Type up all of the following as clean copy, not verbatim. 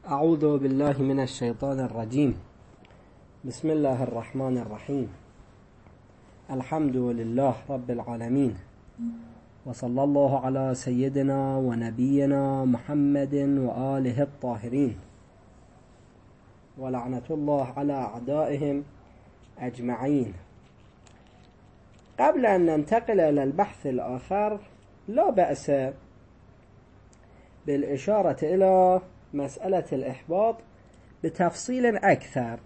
أعوذ بالله من الشيطان الرجيم. بسم الله الرحمن الرحيم. الحمد لله رب العالمين، وصلى الله على سيدنا ونبينا محمد وآله الطاهرين، ولعنة الله على أعدائهم أجمعين. قبل أن ننتقل إلى البحث الآخر، لا بأس بالإشارة إلى مسألة الإحباط بتفصيل أكثر.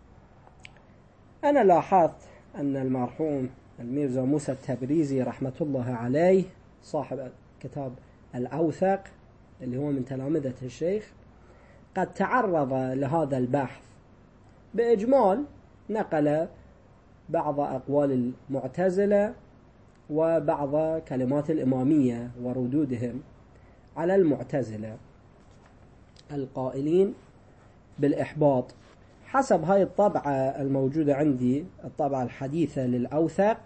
أنا لاحظت أن المرحوم الميرزا موسى التبريزي رحمة الله عليه صاحب كتاب الأوثق اللي هو من تلامذة الشيخ قد تعرض لهذا البحث بإجمال، نقل بعض أقوال المعتزلة وبعض كلمات الإمامية وردودهم على المعتزلة القائلين بالإحباط. حسب هاي الطبعة الموجودة عندي، الطبعة الحديثة للأوثق،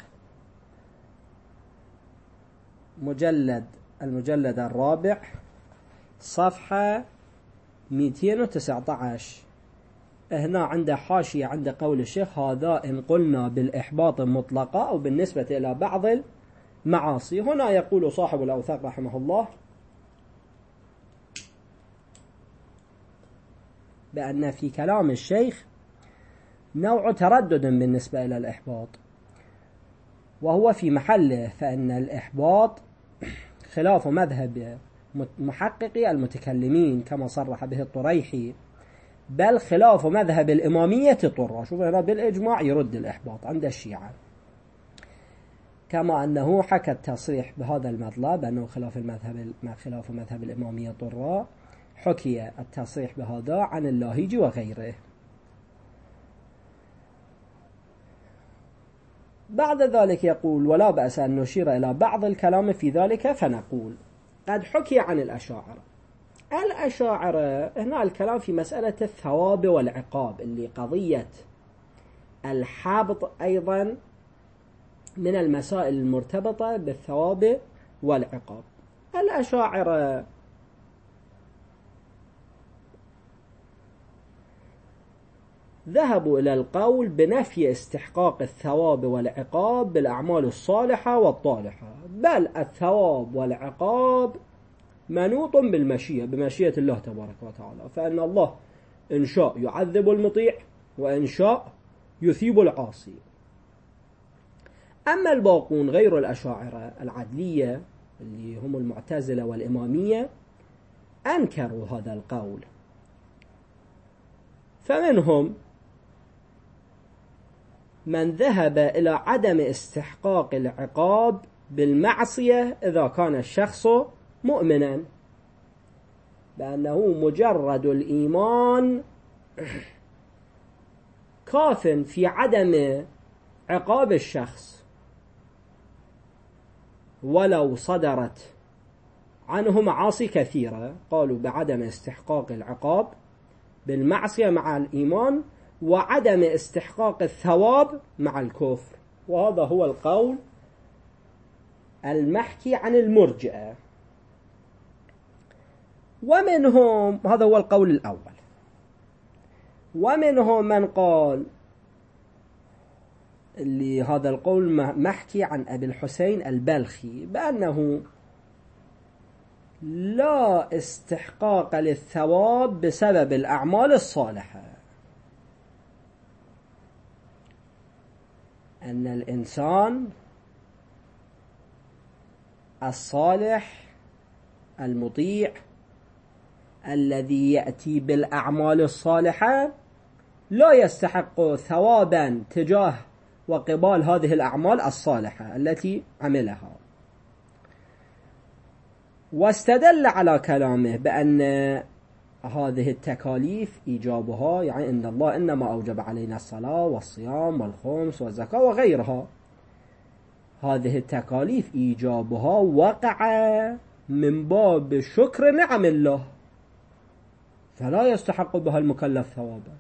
المجلد الرابع صفحة 219. هنا عند حاشية عند قول الشيخ: هذا إن قلنا بالإحباط مطلقا أو بالنسبة إلى بعض المعاصي. هنا يقول صاحب الأوثق رحمه الله بأن في كلام الشيخ نوع تردد بالنسبة إلى الإحباط، وهو في محله، فإن الإحباط خلاف مذهب محققي المتكلمين كما صرح به الطريحي، بل خلاف مذهب الإمامية طرة. شوف هنا بالإجماع يرد الإحباط عند الشيعة، كما أنه حكى التصريح بهذا المطلب أنه خلاف مذهب الإمامية طرة، حكي التصريح بهذا عن اللاهيجي وغيره. بعد ذلك يقول: ولا بأس أن نشير إلى بعض الكلام في ذلك، فنقول قد حكي عن الأشاعرة هنا الكلام في مسألة الثواب والعقاب، اللي قضية الحبط أيضا من المسائل المرتبطة بالثواب والعقاب. الأشاعرة ذهبوا إلى القول بنفي استحقاق الثواب والعقاب بالأعمال الصالحة والطالحة، بل الثواب والعقاب منوط بمشيئة الله تبارك وتعالى، فإن الله إن شاء يعذب المطيع وإن شاء يثيب العاصي. أما الباقون غير الأشاعرة العدلية اللي هم المعتزلة والإمامية أنكروا هذا القول، فمنهم من ذهب إلى عدم استحقاق العقاب بالمعصية إذا كان الشخص مؤمنا، بأنه مجرد الإيمان كاف في عدم عقاب الشخص، ولو صدرت عنه معاصي كثيرة. قالوا بعدم استحقاق العقاب بالمعصية مع الإيمان، وعدم استحقاق الثواب مع الكفر. وهذا هو القول المحكي عن المرجئة. ومنهم، هذا هو القول الأول، ومنهم من قال اللي هذا القول محكي عن أبي الحسين البلخي بأنه لا استحقاق للثواب بسبب الأعمال الصالحة، أن الإنسان الصالح المطيع الذي يأتي بالأعمال الصالحة لا يستحق ثوابا تجاه وقبال هذه الأعمال الصالحة التي عملها. واستدل على كلامه بأن هذه التكاليف إيجابها، يعني إن الله إنما أوجب علينا الصلاة والصيام والخمس والزكاة وغيرها، هذه التكاليف إيجابها وقع من باب شكر نعم الله، فلا يستحق بها المكلف ثوابا.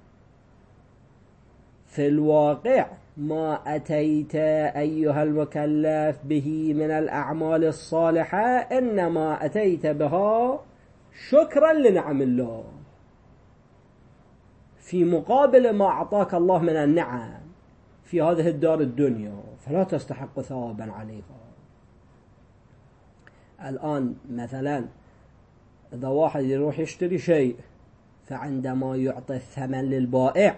في الواقع ما أتيت أيها المكلف به من الأعمال الصالحة إنما أتيت بها شكرا لنعم الله، في مقابل ما أعطاك الله من النعم في هذه الدار الدنيا فلا تستحق ثوابا عليها. الآن مثلا إذا واحد يروح يشتري شيء فعندما يعطي الثمن للبائع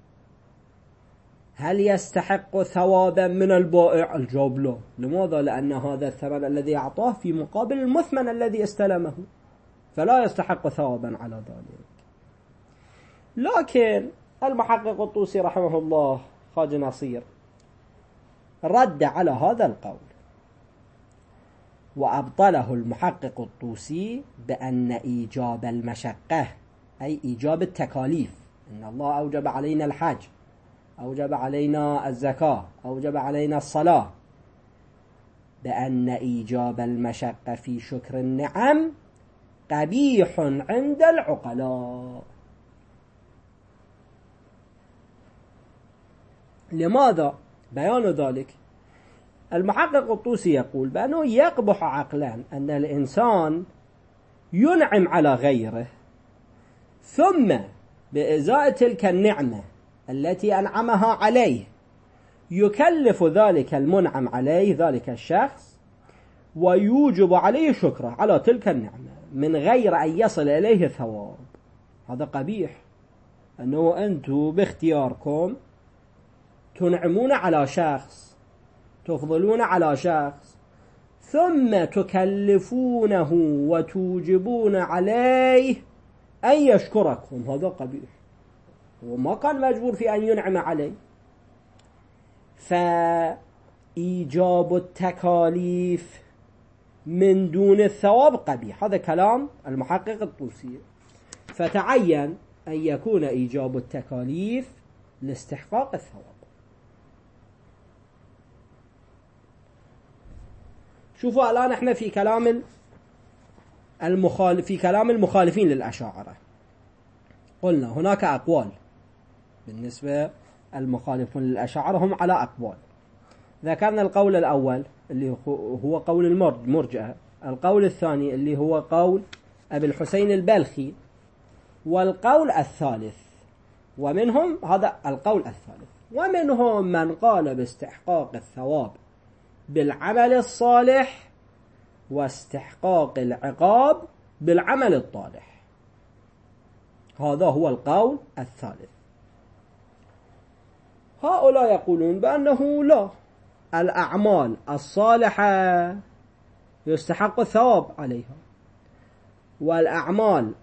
هل يستحق ثوابا من البائع؟ الجواب لا. لماذا؟ لأن هذا الثمن الذي أعطاه في مقابل المثمن الذي استلمه، فلا يستحق ثوابا على ذلك. لكن المحقق الطوسي رحمه الله خاج نصير رد على هذا القول، وأبطله المحقق الطوسي بأن إيجاب المشقة أي إيجاب التكاليف، إن الله أوجب علينا الحج، أوجب علينا الزكاة، أوجب علينا الصلاة، بأن إيجاب المشقة في شكر النعم قبيح عند العقلاء. لماذا؟ بيان ذلك المحقق الطوسي يقول بأنه يقبح عقلا أن الإنسان ينعم على غيره ثم بإزاء تلك النعمة التي أنعمها عليه يكلف ذلك المنعم عليه ذلك الشخص ويوجب عليه شكره على تلك النعمة من غير أن يصل إليه ثواب. هذا قبيح، أنه أنتم باختياركم تنعمون على شخص، تفضلون على شخص، ثم تكلفونه وتوجبون عليه أن يشكركم. هذا قبيح، وما كان مجبور في أن ينعم عليه. فإيجاب التكاليف من دون الثواب قبيح. هذا كلام المحقق الطوسي. فتعين أن يكون إيجاب التكاليف لاستحقاق الثواب. شوفوا الآن احنا في كلام المخالفين للأشاعرة. قلنا هناك أقوال بالنسبة المخالفون للأشاعرة هم على أقوال. ذكرنا القول الأول اللي هو قول المرجئة، القول الثاني اللي هو قول أبي الحسين البلخي، والقول الثالث ومنهم هذا القول الثالث، ومنهم من قال باستحقاق الثواب بالعمل الصالح واستحقاق العقاب بالعمل الطالح. هذا هو القول الثالث. هؤلاء يقولون بأنه لا، الأعمال الصالحة يستحق الثواب عليها، والأعمال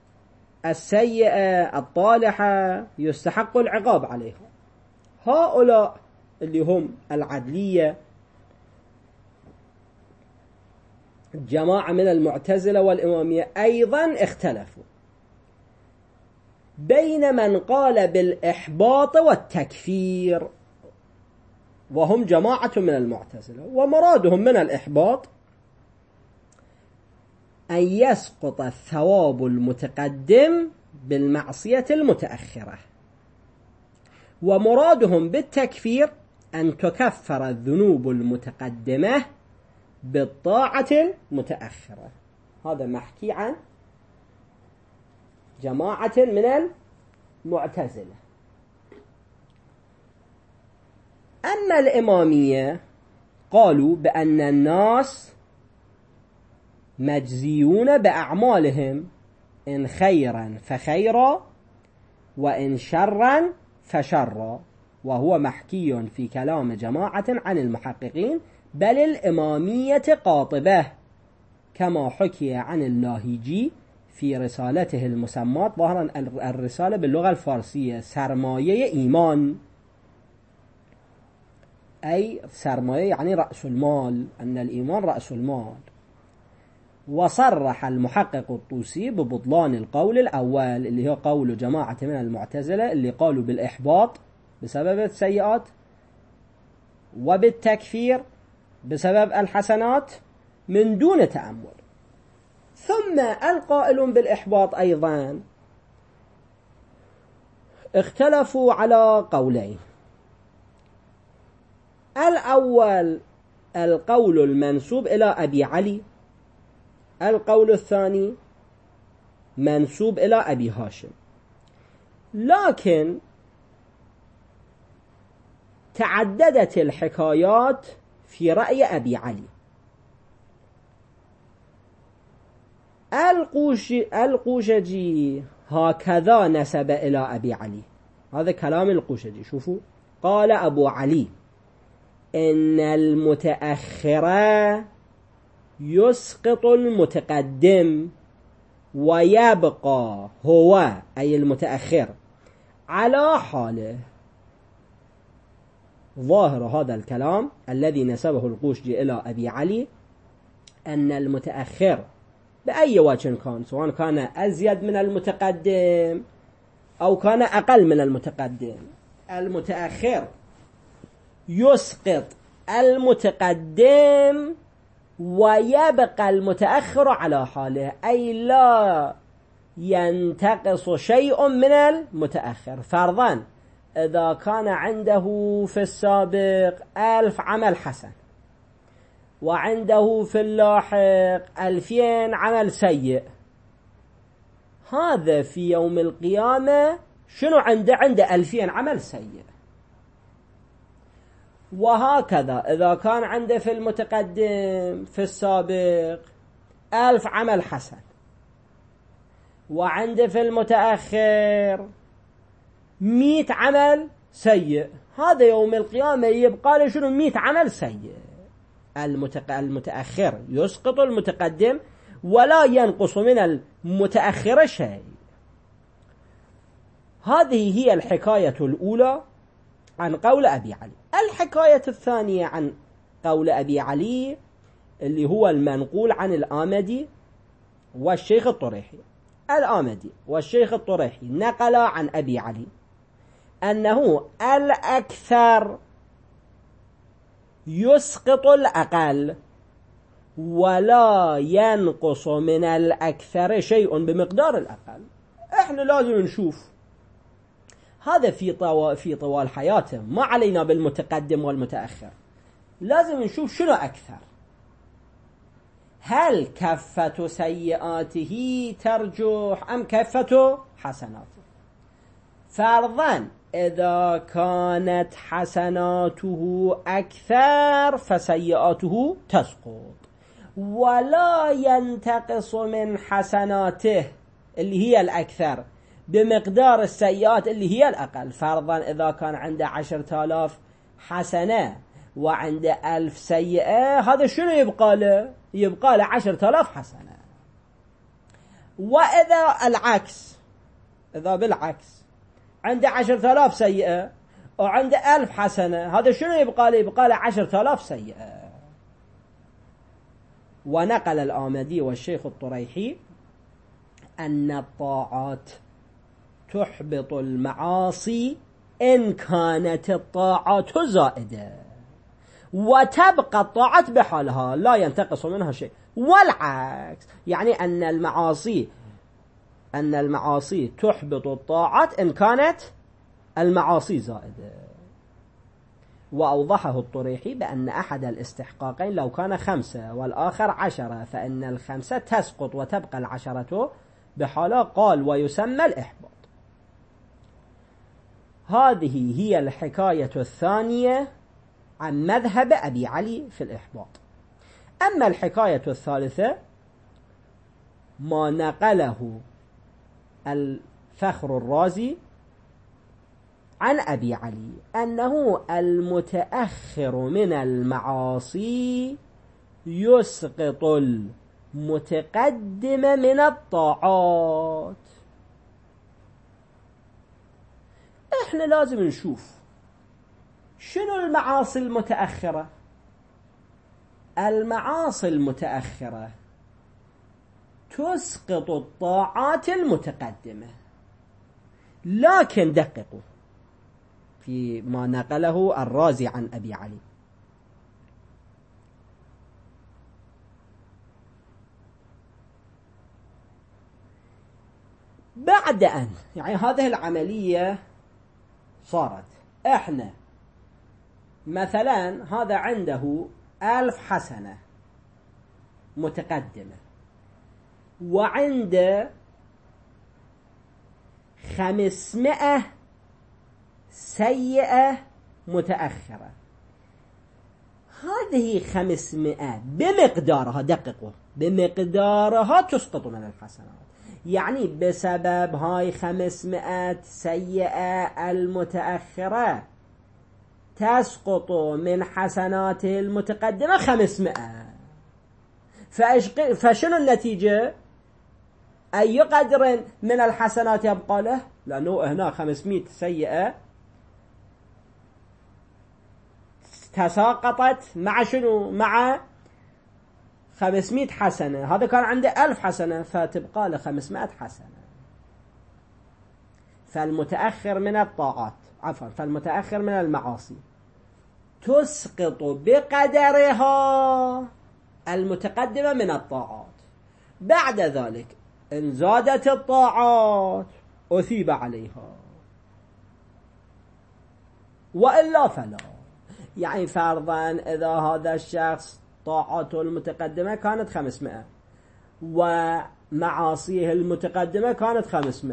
السيئة الطالحة يستحق العقاب عليها. هؤلاء اللي هم العدلية، جماعة من المعتزلة والإمامية أيضا اختلفوا بين من قال بالإحباط والتكفير، وهم جماعة من المعتزلة، ومرادهم من الإحباط أن يسقط الثواب المتقدم بالمعصية المتأخرة، ومرادهم بالتكفير أن تكفر الذنوب المتقدمة بالطاعة المتأخرة. هذا محكي عن جماعة من المعتزلة. أما الإمامية قالوا بأن الناس مجزيون بأعمالهم، إن خيرا فخيرا وإن شرا فشرا، وهو محكي في كلام جماعة عن المحققين، بل الإمامية قاطبة كما حكي عن اللاهيجي في رسالته المسماة، ظاهرا الرسالة باللغة الفارسية، سرماية إيمان، أي سرماية يعني رأس المال، أن الإيمان رأس المال. وصرح المحقق الطوسي ببطلان القول الأول اللي هو قول جماعة من المعتزلة اللي قالوا بالإحباط بسبب السيئات وبالتكفير بسبب الحسنات من دون تأمل. ثم القائلون بالإحباط أيضا اختلفوا على قولين. الأول القول المنسوب إلى أبي علي، القول الثاني منسوب إلى أبي هاشم. لكن تعددت الحكايات في رأي أبي علي. القوشجي هكذا نسب إلى أبي علي، هذا كلام القوشجي. شوفوا، قال أبو علي: إن المتأخر يسقط المتقدم ويبقى هو، أي المتأخر، على حاله. ظاهر هذا الكلام الذي نسبه القوشجي إلى أبي علي أن المتأخر بأي وجه كان، سواء كان أزيد من المتقدم أو كان أقل من المتقدم، المتأخر يسقط المتقدم ويبقى المتأخر على حاله، أي لا ينتقص شيء من المتأخر. فرضاً إذا كان عنده في السابق 1000 عمل حسن وعنده في اللاحق 2000 عمل سيء، هذا في يوم القيامة شنو عنده 2000 عمل سيء. وهكذا إذا كان عنده في المتقدم في السابق 1000 عمل حسن وعنده في المتأخر 100 عمل سيء، هذا يوم القيامة يبقى له شنو؟ 100 عمل سيء. المتأخر يسقط المتقدم ولا ينقص من المتأخر شيء. هذه هي الحكاية الأولى عن قول أبي علي. الحكاية الثانية عن قول أبي علي اللي هو المنقول عن الآمدي والشيخ الطريحي. الآمدي والشيخ الطريحي نقل عن أبي علي أنه الأكثر يسقط الأقل ولا ينقص من الأكثر شيء بمقدار الأقل. احنا لازم نشوف هذا في طوال حياته، ما علينا بالمتقدم والمتأخر، لازم نشوف شنو أكثر. هل كفة سيئاته ترجح أم كفة حسناته؟ فرضاً إذا كانت حسناته أكثر فسيئاته تسقط ولا ينتقص من حسناته اللي هي الأكثر بمقدار السيئات اللي هي الأقل. فرضاً إذا كان عنده 10,000 حسنة وعنده 1000 سيئة، هذا شنو يبقى له؟ يبقى له 10,000 حسنة. وإذا العكس، إذا بالعكس عنده 10,000 سيئة وعنده 1000 حسنة، هذا شنو يبقى له؟ يبقى له 10,000 سيئة. ونقل الآمدي والشيخ الطريحي أن الطاعات تحبط المعاصي إن كانت الطاعات زائدة، وتبقى الطاعات بحالها لا ينتقص منها شيء. والعكس، يعني أن المعاصي تحبط الطاعات إن كانت المعاصي زائدة. وأوضحه الطريحي بأن أحد الاستحقاقين لو كان 5 والآخر 10 فإن 5 تسقط وتبقى 10 بحالها. قال: ويسمى الإحباط. هذه هي الحكاية الثانية عن مذهب أبي علي في الإحباط. أما الحكاية الثالثة ما نقله الفخر الرازي عن أبي علي أنه المتأخر من المعاصي يسقط المتقدم من الطاعات. احنا لازم نشوف شنو المعاصي المتأخرة. المعاصي المتأخرة تسقط الطاعات المتقدمة، لكن دققوا في ما نقله الرازي عن أبي علي. بعد أن يعني هذه العملية صارت، احنا مثلا هذا عنده 1000 حسنة متقدمة وعنده 500 سيئة متأخرة. هذه 500 بمقدارها، دققوا، بمقدارها تسقط من الحسنات. يعني بسبب هاي 500 سيئة المتأخرة تسقط من حسناته المتقدمة 500. فشنو النتيجة؟ أي قدر من الحسنات يبقى له؟ لأنه هنا 500 سيئة تساقطت مع شنو؟ مع 500 حسنة. هذا كان عنده 1000 حسنة، فتبقى له 500 حسنة. فالمتأخر من الطاعات، عفوا، فالمتأخر من المعاصي تسقط بقدرها المتقدمة من الطاعات. بعد ذلك إن زادت الطاعات أثيب عليها، وإلا فلا. يعني فرضا إذا هذا الشخص طاعاته المتقدمة كانت 500 ومعاصيه المتقدمة كانت 500،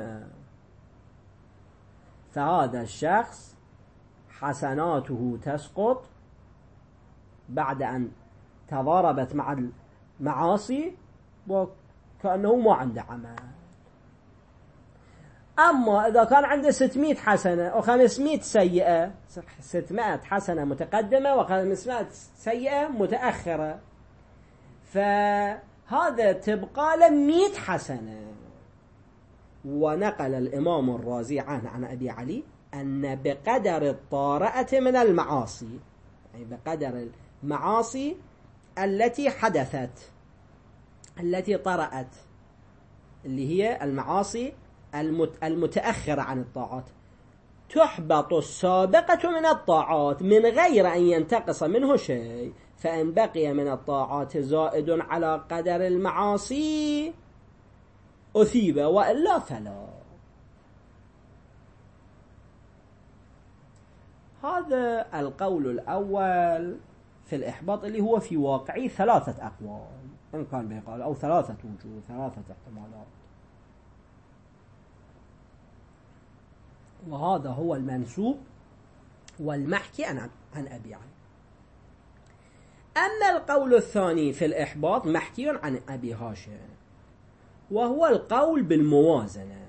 فهذا الشخص حسناته تسقط بعد أن تضاربت مع المعاصي وكأنه ما عنده عمل. أما إذا كان عنده 600 حسنة و500 سيئة، 600 حسنة متقدمة و500 سيئة متأخرة، فهذا تبقى له 100 حسنة. ونقل الإمام الرازي عن أبي علي أن بقدر الطارئة من المعاصي، يعني بقدر المعاصي التي حدثت، التي طرأت، اللي هي المعاصي المتأخرة عن الطاعات، تحبط السابقة من الطاعات من غير أن ينتقص منه شيء. فإن بقي من الطاعات زائد على قدر المعاصي أثيب، وإلا فلا. هذا القول الأول في الإحباط، اللي هو في واقعي 3 أقوال، إن كان بيقال، أو 3 وجوه، 3 احتمالات. وهذا هو المنسوب والمحكي عن أبي علي. أما القول الثاني في الإحباط محكي عن أبي هاشم، وهو القول بالموازنة،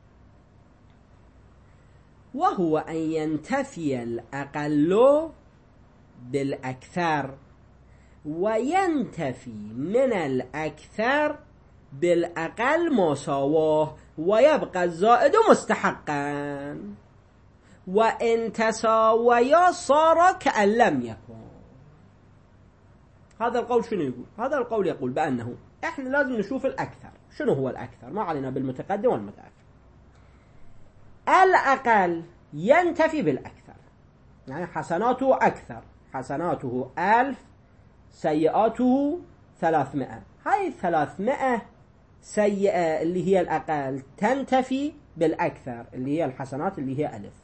وهو أن ينتفي الأقل بالأكثر وينتفي من الأكثر بالأقل ما ساواه، ويبقى الزائد مستحقا، وإن تساويا صار كأن لم يكن. هذا القول شنو يقول؟ هذا القول يقول بأنه احنا لازم نشوف الأكثر. شنو هو الأكثر؟ ما علينا بالمتقدم والمتأخر. الأقل ينتفي بالأكثر، يعني حسناته أكثر، حسناته 1000، سيئاته 300. هاي 300 سيئة اللي هي الأقل تنتفي بالأكثر اللي هي الحسنات اللي هي 1000.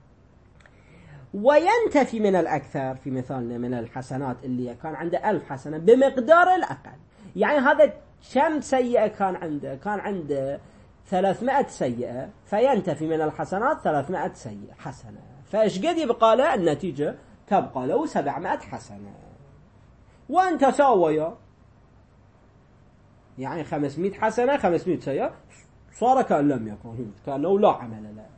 وينتفي من الأكثر في مثالنا من الحسنات اللي كان عنده 1000 حسنة بمقدار الأقل. يعني هذا كم سيئة كان عنده؟ كان عنده 300 سيئة، فينتفي من الحسنات 300 سيئة حسنة، فإيش قد يبقى له؟ النتيجة تبقى له 700 حسنة. وأن تساويا، يعني 500 حسنة 500 سيئة، صار كأن لم يكن، كأنه لا عمل له.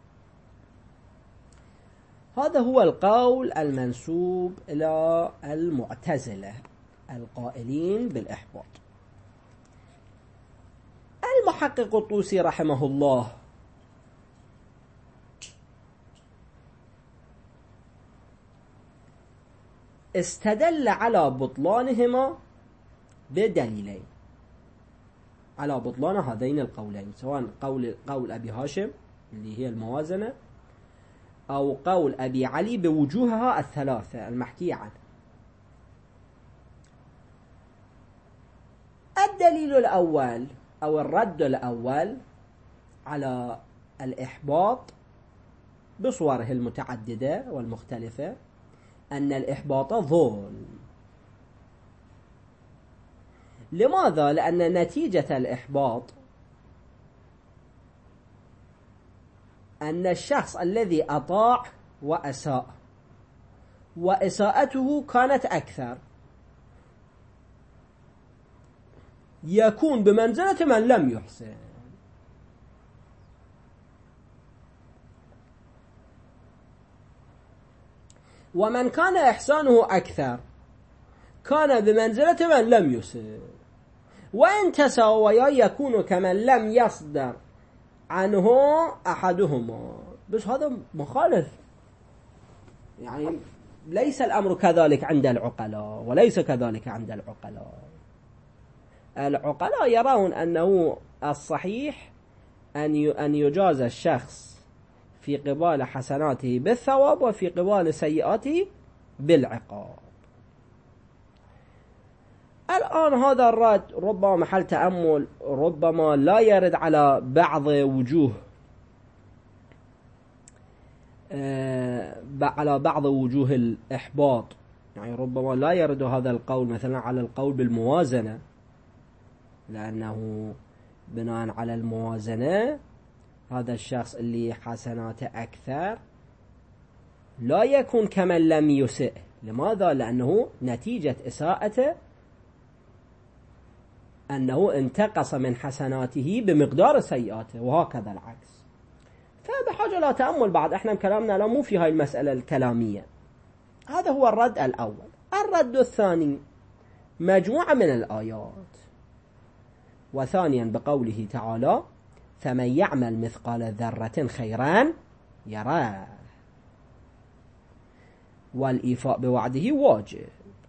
هذا هو القول المنسوب إلى المعتزلة القائلين بالإحباط. المحقق الطوسي رحمه الله استدل على بطلانهما بدليلين، على بطلان هذين القولين، سواء قول أبي هاشم اللي هي الموازنة، أو قول أبي علي بوجوهها الثلاثة المحكي عنه. الدليل الأول أو الرد الأول على الإحباط بصوره المتعددة والمختلفة أن الإحباط ظلم. لماذا؟ لأن نتيجة الإحباط أن الشخص الذي أطاع وأساء وإساءته كانت أكثر يكون بمنزلة من لم يحسن. ومن كان إحسانه أكثر كان بمنزلة من لم يسئ. وإن تساويا يكون كمن لم يصدر عنه أحدهما. بس هذا مخالف، يعني ليس الأمر كذلك عند العقلاء وليس كذلك عند العقلاء. العقلاء يرون أنه الصحيح أن يجاز الشخص في قبال حسناته بالثواب وفي قبال سيئاته بالعقاب. الآن هذا الرد ربما محل تأمل، ربما لا يرد على بعض وجوه الإحباط، يعني ربما لا يرد هذا القول مثلا على القول بالموازنة، لأنه بناء على الموازنة هذا الشخص اللي حسناته أكثر لا يكون كمن لم يسئ. لماذا؟ لأنه نتيجة إساءته أنه انتقص من حسناته بمقدار سيئاته، وهكذا العكس. فبحاجة لا تأمل بعد، احنا كلامنا لا مو في هاي المسألة الكلامية. هذا هو الرد الأول. الرد الثاني مجموعة من الآيات، وثانيا بقوله تعالى فمن يعمل مثقال ذرة خيرا يراه، والإيفاء بوعده واجب.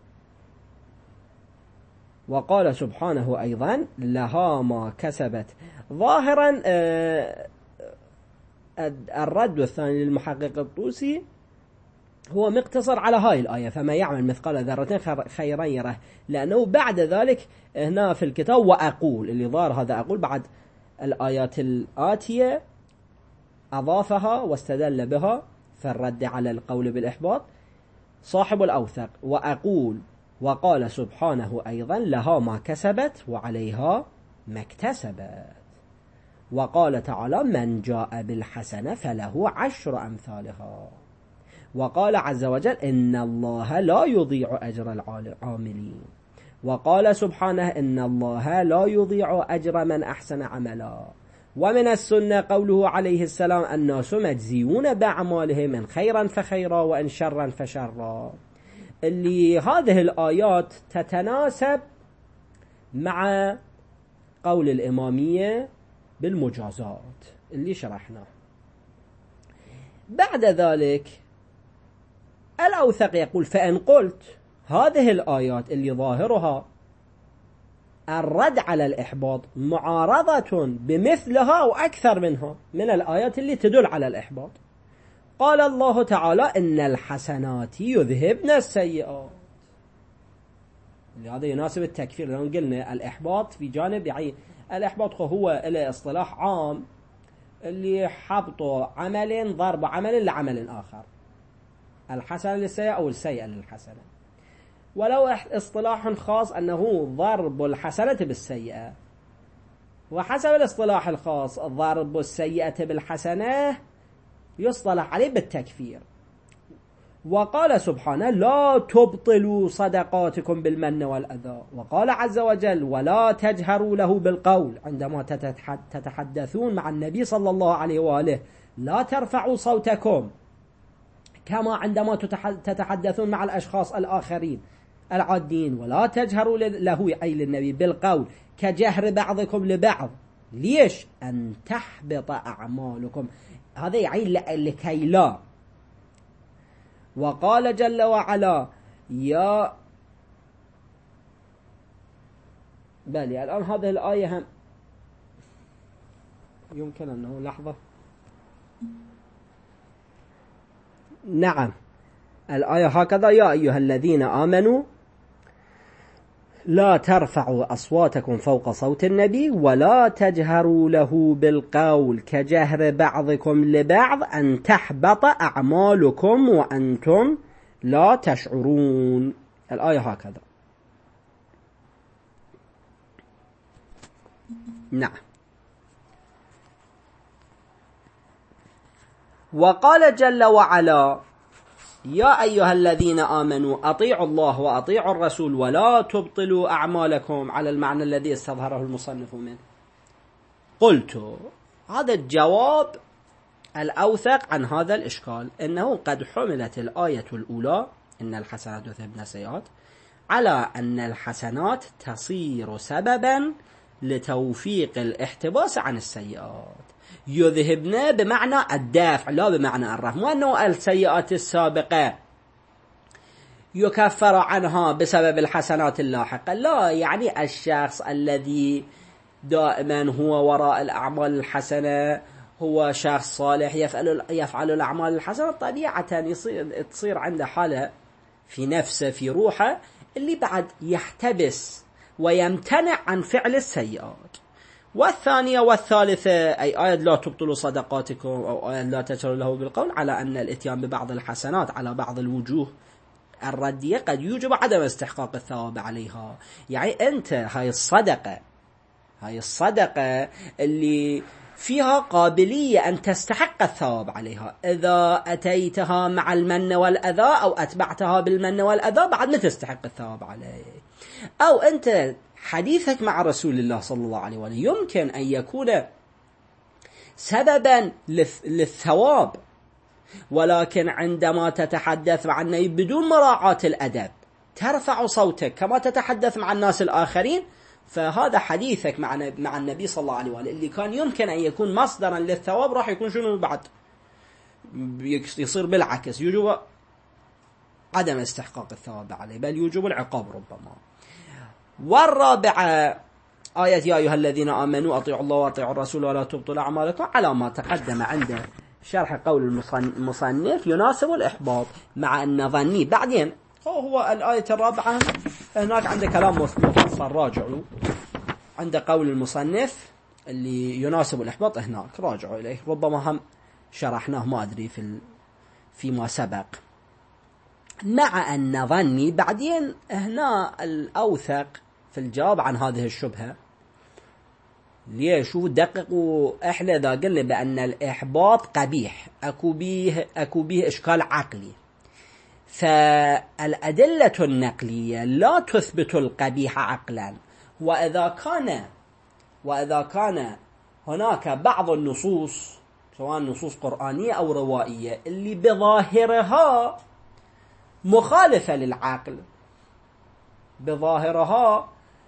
وقال سبحانه أيضا لها ما كسبت. ظاهرا الرد الثاني للمحقق الطوسي هو مقتصر على هاي الآية فما يعمل مثقال ذرة خيرا يره، لأنه بعد ذلك هنا في الكتاب وأقول اللي ظهر هذا أقول بعد الآيات الآتية أضافها واستدل بها في الرد على القول بالإحباط صاحب الأوثق. وأقول وقال سبحانه أيضا لها ما كسبت وعليها ما اكتسبت. وقال تعالى من جاء بالحسنة فله 10 أمثالها. وقال عز وجل إن الله لا يضيع أجر العاملين. وقال سبحانه إن الله لا يضيع أجر من أحسن عملا. ومن السنة قوله عليه السلام الناس مجزيون بأعمالهم من خيرا فخيرا وإن شرا فشرا. اللي هذه الآيات تتناسب مع قول الإمامية بالمجازات اللي شرحناه. بعد ذلك الأوثق يقول فإن قلت هذه الآيات اللي ظاهرها الرد على الإحباط معارضة بمثلها وأكثر منها من الآيات اللي تدل على الإحباط. قال الله تعالى إن الحسنات يذهبن السيئات. هذا يناسب التكفير، لأن قلنا الإحباط في جانب، يعني الإحباط هو له اصطلاح عام اللي حبط عمل ضرب عمل لعمل آخر، الحسنة للسيئة أو السيئة للحسنة. ولو اصطلاح خاص أنه ضرب الحسنة بالسيئة، وحسب الاصطلاح الخاص ضرب السيئة بالحسنة يصطلح عليه بالتكفير. وقال سبحانه لا تبطلوا صدقاتكم بالمن والأذى. وقال عز وجل ولا تجهروا له بالقول عندما تتحدثون مع النبي صلى الله عليه وآله لا ترفعوا صوتكم كما عندما تتحدثون مع الأشخاص الآخرين العاديين. ولا تجهروا له أي للنبي بالقول كجهر بعضكم لبعض. ليش؟ أن تحبط أعمالكم. هذا يعني لكي لا. وقال جل وعلا يا بالي الآن هذه الآية هم يمكن أنه لحظة. نعم الآية هكذا يا أيها الذين آمنوا لا ترفعوا أصواتكم فوق صوت النبي ولا تجهروا له بالقول كجهر بعضكم لبعض أن تحبط أعمالكم وأنتم لا تشعرون. الآية هكذا. نعم وقال جل وعلا يا أيها الذين آمنوا أطيعوا الله وأطيعوا الرسول ولا تبطلوا أعمالكم على المعنى الذي استظهره المصنف منه. قلت هذا الجواب الأوثق عن هذا الإشكال، إنه قد حملت الآية الأولى إن الحسنات يذهبن السيئات على أن الحسنات تصير سببا لتوفيق الاحتباس عن السيئات. يذهبن بمعنى الدافع لا بمعنى الرفع، وأنه السيئات السابقة يكفر عنها بسبب الحسنات اللاحقة، لا يعني الشخص الذي دائما هو وراء الأعمال الحسنة هو شخص صالح يفعل الأعمال الحسنة، طبيعة تصير عنده حالة في نفسه في روحه اللي بعد يحتبس ويمتنع عن فعل السيئات. والثانية والثالثة أي آية لا تبطلوا صدقاتكم أو آية لا تجهروا له بالقول على أن الاتيان ببعض الحسنات على بعض الوجوه الردية قد يوجب عدم استحقاق الثواب عليها. يعني أنت هاي الصدقة اللي فيها قابلية أن تستحق الثواب عليها، إذا أتيتها مع المن والأذى أو أتبعتها بالمن والأذى بعد ما تستحق الثواب عليه. أو أنت حديثك مع رسول الله صلى الله عليه وسلم يمكن أن يكون سببا للثواب، ولكن عندما تتحدث مع النبي بدون مراعاة الأدب ترفع صوتك كما تتحدث مع الناس الآخرين، فهذا حديثك مع النبي صلى الله عليه وسلم اللي كان يمكن أن يكون مصدرا للثواب راح يكون شنو بعد؟ يصير بالعكس، يوجب عدم استحقاق الثواب عليه، بل يوجب العقاب ربما. والرابعة آية يا أيها الذين آمنوا أطيعوا الله وأطيعوا الرسول ولا تبطلوا أعمالكم على ما تقدم عنده شرح قول المصنف يناسب الإحباط مع أن ظني. بعدين هو الآية الرابعة هناك عنده كلام مفصل راجعوا عند قول المصنف اللي يناسب الإحباط، هناك راجعوا إليه، ربما هم شرحناه ما أدري فيما سبق. مع أن ظني بعدين هنا الأوثق في الجواب عن هذه الشبهة. ليش؟ دققوا، احنا إذا قلنا بأن الإحباط قبيح أكو به إشكال عقلي، فالأدلة النقلية لا تثبت القبيح عقلا. وإذا كان هناك بعض النصوص سواء نصوص قرآنية أو روائية اللي بظاهرها مخالفة للعقل، بظاهرها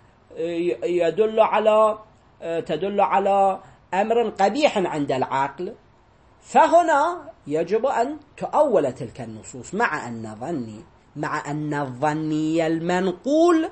تدل على أمر قبيح عند العقل، فهنا يجب أن تؤول تلك النصوص مع أن الظني المنقول.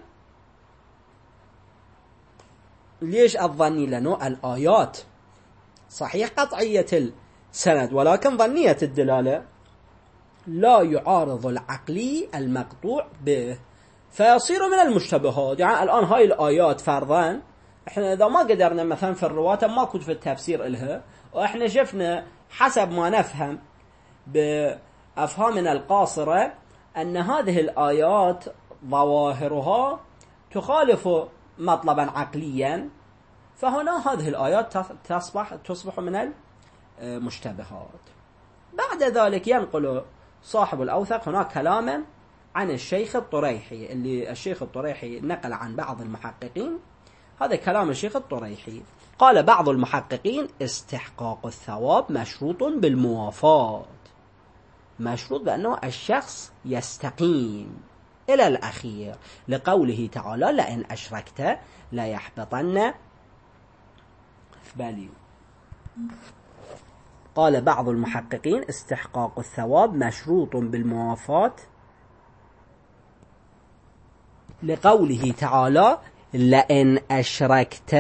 ليش الظني؟ لأنه الآيات صحيح قطعية السند ولكن ظنية الدلالة، لا يعارض العقلي المقطوع به، فيصير من المشتبهات. يعني الآن هاي الآيات فرضاً احنا إذا ما قدرنا مثلا في الرواة ما كنت في التفسير إلها، وإحنا شفنا حسب ما نفهم بأفهامنا القاصرة أن هذه الآيات ظواهرها تخالف مطلبا عقليا، فهنا هذه الآيات تصبح من المشتبهات. بعد ذلك ينقل صاحب الأوثق هناك كلاما عن الشيخ الطريحي، اللي الشيخ الطريحي نقل عن بعض المحققين. هذا كلام الشيخ الطريحي، قال بعض المحققين استحقاق الثواب مشروط بالموافاة، مشروط بأنه الشخص يستقيم إلى الأخير، لقوله تعالى لئن أشركت لا يحبطن بالي. قال بعض المحققين استحقاق الثواب مشروط بالموافاة لقوله تعالى لئن أشركت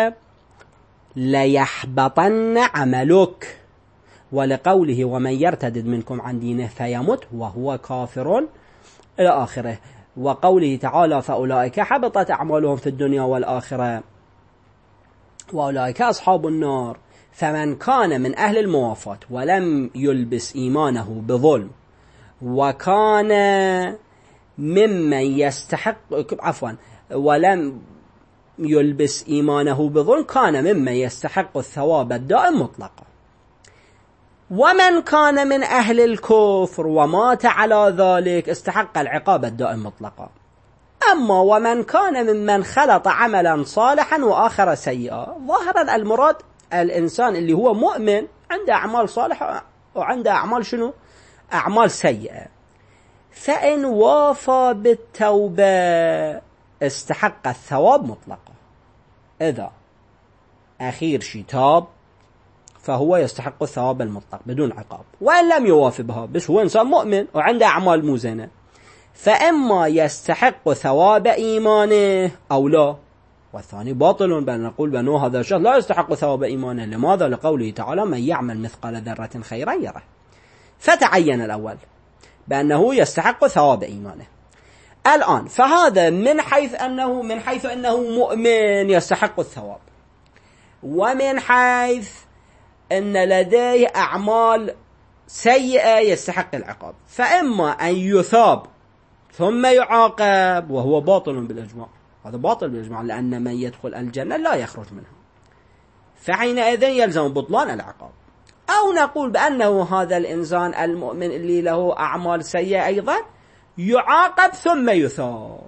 ليحبطن عملك، ولقوله ومن يرتد منكم عن دينه فيمت وهو كافر إلى آخره، وقوله تعالى فأولئك حبطت أعمالهم في الدنيا والآخرة وأولئك أصحاب النار. فمن كان من أهل الموافاة ولم يلبس إيمانه بظلم وكان ممن يستحق ولم يلبس إيمانه بظلم كان ممن يستحق الثواب الدائم مطلقا. ومن كان من أهل الكفر ومات على ذلك استحق العقاب الدائم مطلقا. أما ومن كان ممن خلط عملا صالحا وآخر سيئا، ظاهرا المراد الإنسان اللي هو مؤمن عنده أعمال صالحة وعنده أعمال شنو؟ أعمال سيئة، فإن وافى بالتوبة استحق الثواب مطلقا. إذا أخير شي تاب فهو يستحق الثواب المطلق بدون عقاب، وإن لم يوافي بها بس هو إنسان مؤمن وعنده أعمال موزنة، فإما يستحق ثواب إيمانه أو لا، والثاني باطل، بل نقول بأنه هذا الشخص لا يستحق ثواب إيمانه. لماذا؟ لقوله تعالى من يعمل مثقال ذرة خيرا يره، فتعين الأول بأنه يستحق ثواب إيمانه. الآن فهذا من حيث أنه مؤمن يستحق الثواب، ومن حيث أن لديه أعمال سيئة يستحق العقاب، فإما أن يثاب ثم يعاقب، وهو باطل بالإجماع، هذا باطل بالإجماع، لأن من يدخل الجنة لا يخرج منها، فحينئذ يلزم بطلان العقاب. أو نقول بأنه هذا الإنسان المؤمن اللي له أعمال سيئة أيضا يعاقب ثم يثاب،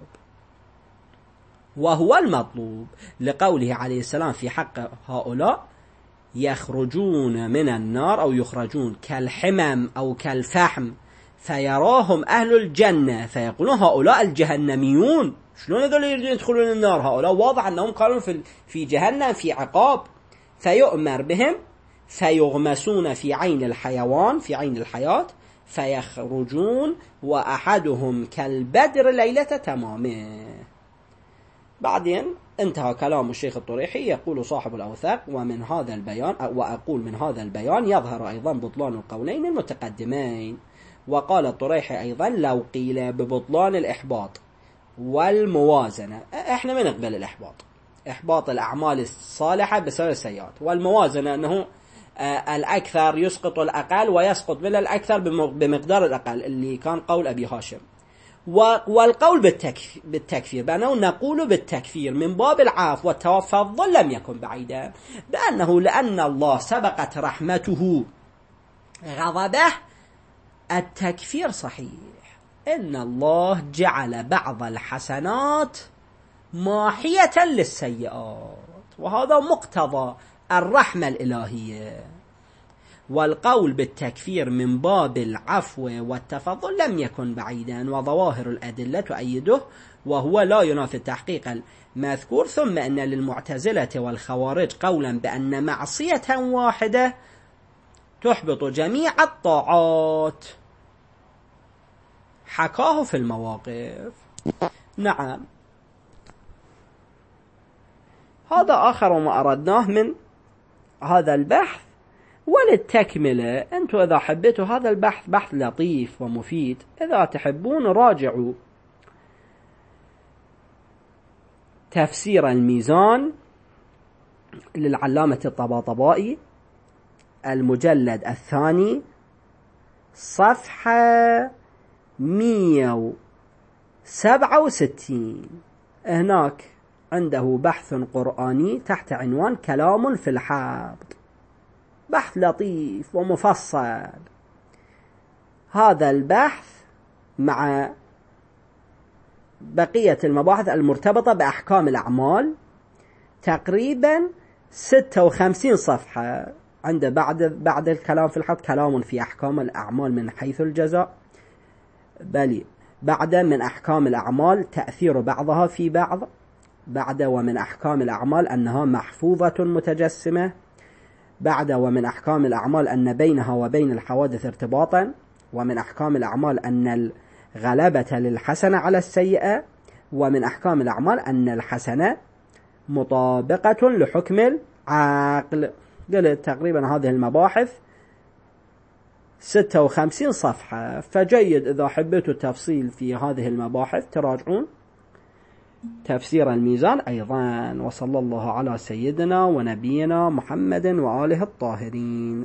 وهو المطلوب، لقوله عليه السلام في حق هؤلاء يخرجون من النار أو يخرجون كالحمم أو كالفحم فيراهم أهل الجنة فيقولون هؤلاء الجهنميون، شلون هذول يدخلون النار؟ هؤلاء واضح أنهم كانوا في جهنم في عقاب، فيؤمر بهم فيغمسون في عين الحيوان في عين الحياة فيخرجون وأحدهم كالبدر ليلة تمامه. بعدين انتهى كلام الشيخ الطريحي، يقول صاحب الأوثاق ومن هذا البيان وأقول من هذا البيان يظهر أيضا بطلان القولين المتقدمين. وقال الطريحي أيضا لو قيل ببطلان الإحباط والموازنة، احنا ما نقبل الإحباط، إحباط الأعمال الصالحة بسبب السيئات، والموازنة أنه الأكثر يسقط الأقل ويسقط من الأكثر بمقدار الأقل، اللي كان قول أبي هاشم. والقول بالتكفير بأنه نقول بالتكفير من باب العفو والتفضل لم يكن بعيدا، لأن الله سبقت رحمته غضبه، التكفير صحيح، إن الله جعل بعض الحسنات ماحية للسيئات، وهذا مقتضى الرحمة الإلهية. والقول بالتكفير من باب العفو والتفضل لم يكن بعيدا، وظواهر الأدلة تؤيده، وهو لا ينافي التحقيق المذكور. ثم أن للمعتزلة والخوارج قولا بأن معصية واحدة تحبط جميع الطاعات، حكاه في المواقف. نعم، هذا آخر ما أردناه من هذا البحث. وللتكملة أنتم إذا حبيتوا هذا البحث بحث لطيف ومفيد، إذا تحبون راجعوا تفسير الميزان للعلامة الطباطبائي المجلد الثاني صفحة 167، هناك عنده بحث قرآني تحت عنوان كلام في الحائض، بحث لطيف ومفصل. هذا البحث مع بقية المباحث المرتبطة بأحكام الأعمال تقريبا 56 صفحة، عنده بعد الكلام في الحائض كلام في أحكام الأعمال من حيث الجزاء، بل بعد من أحكام الأعمال تأثير بعضها في بعض، بعد ومن أحكام الأعمال أنها محفوظة متجسمة، بعد ومن أحكام الأعمال أن بينها وبين الحوادث ارتباطا، ومن أحكام الأعمال أن الغلبة للحسنة على السيئة، ومن أحكام الأعمال أن الحسنة مطابقة لحكم العقل. قلت تقريبا هذه المباحث 56 صفحة، فجيد إذا حبيتوا التفصيل في هذه المباحث تراجعون تفسير الميزان أيضا. وصلى الله على سيدنا ونبينا محمد وآله الطاهرين.